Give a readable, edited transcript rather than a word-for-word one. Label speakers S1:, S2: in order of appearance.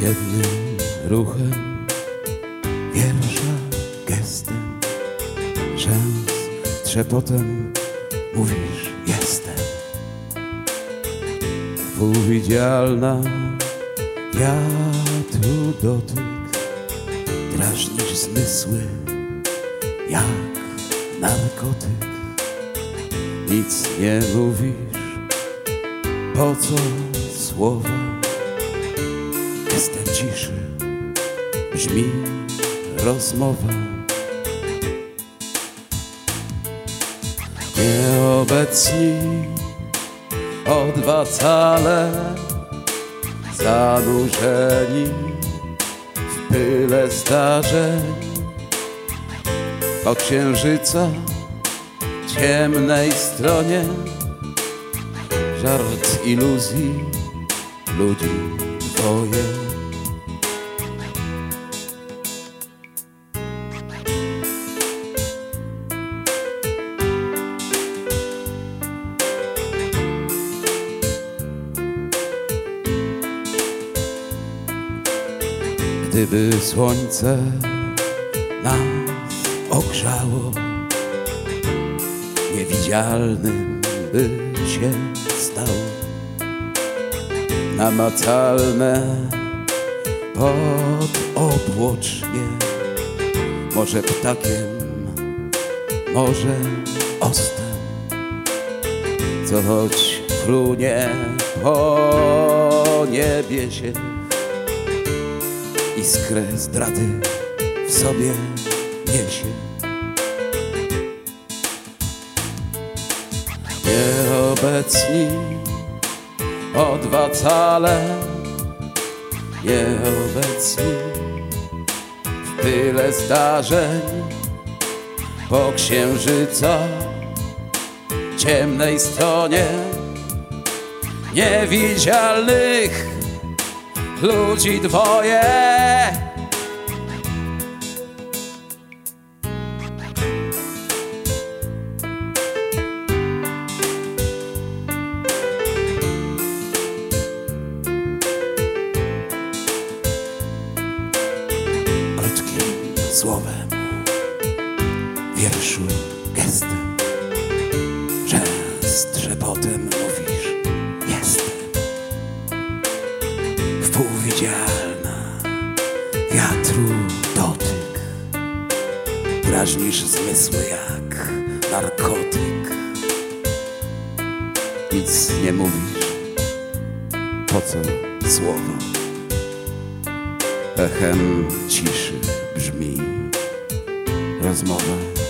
S1: Jednym ruchem, wiersza, gestem, rzęs, trzepotem mówisz jestem. Półwidzialna wiatru dotyk, drażnisz zmysły jak narkotyk. Nic nie mówisz, po co słowa? Gestem ciszy brzmi rozmowa. Nieobecni odwacale, zanurzeni w pyle zdarzeń. Po księżyca ciemnej stronie żart iluzji ludzi dwoje. Gdyby słońce nas ogrzało, niewidzialnym by się stał. Namacalne podobłocznie, może ptakiem, może ostem, co choć frunie po niebie się, iskrę zdrady w sobie niesie. Nieobecni odwacale, nieobecni w pyle zdarzeń. Po księżyca ciemnej stronie niewidzialnych ludzi dwoje. Krótkim słowem, wierszu, gestem, rzęs, trzepotem mówisz jestem. Wpółwidzialna wiatru dotyk, drażnisz zmysły jak narkotyk. Nic nie mówisz, po co słowa? Echem ciszy brzmi rozmowa.